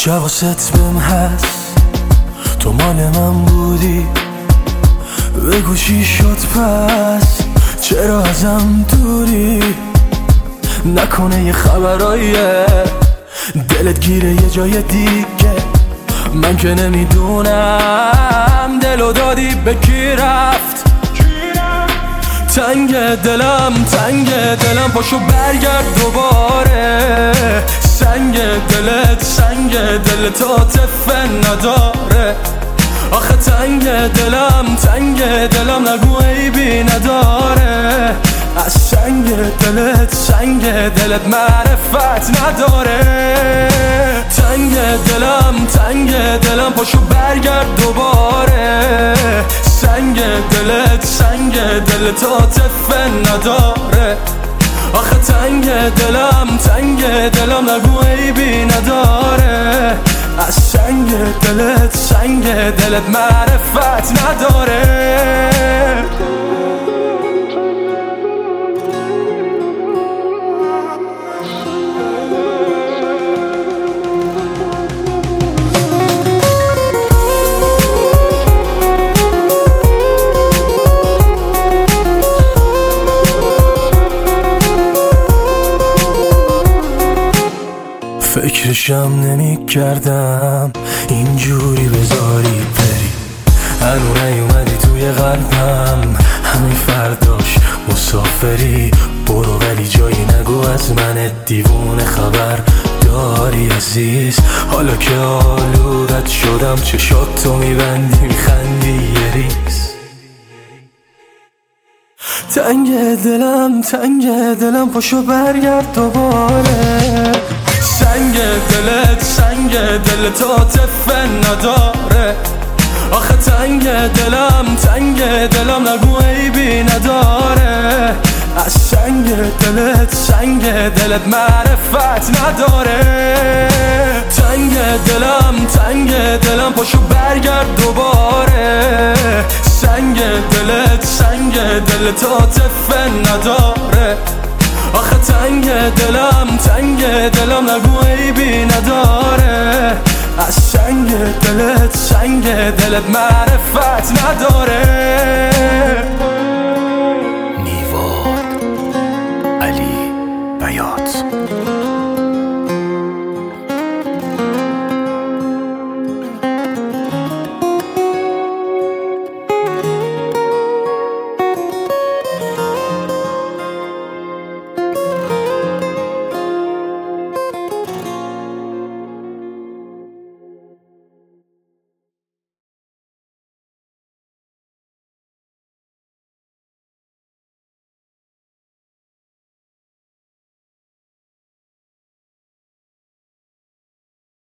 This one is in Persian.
هیچ حواست بهم هست، تو مال من بودی، بگو چی شد پس، چرا ازم دوری؟ نکنه یه خبراییه دلت گیره یه جای دیگه، من که نمیدونم دلو دادی به کی رفت. تنگ دلم پاشو برگرد دوباره، سنگ دلت عاطفه نداره. آخه تنگ دلم نگو عیبی نداره، از سنگ دلت معرفت نداره. تنگ دلم پاشو برگرد دوباره، سنگ دلت عاطفه نداره. آخه تنگ دلم نگو عیبی نداره، از سنگ دلت معرفت نداره. فکرشم نمی کردم اینجوری بذاری بری، هنو نیومدی توی قلبم، همین فرداش مسافری. برو ولی جایی نگو از من دیوونه خبر داری عزیز. حالا که آلودت شدم چشات تو میبندی میخندی یه ریز. تنگ دلم پاشو برگرد دوباره، سنگ دلت عاطفه نداره. آخه تنگ دلم نگو عیبی نداره، از سنگ دلت معرفت نداره. تنگ دلم پاشو برگرد دوباره، سنگ دلت عاطفه نداره. آخه تنگ دلم نگو عیبی نداره، از سنگ دلت معرفت نداره.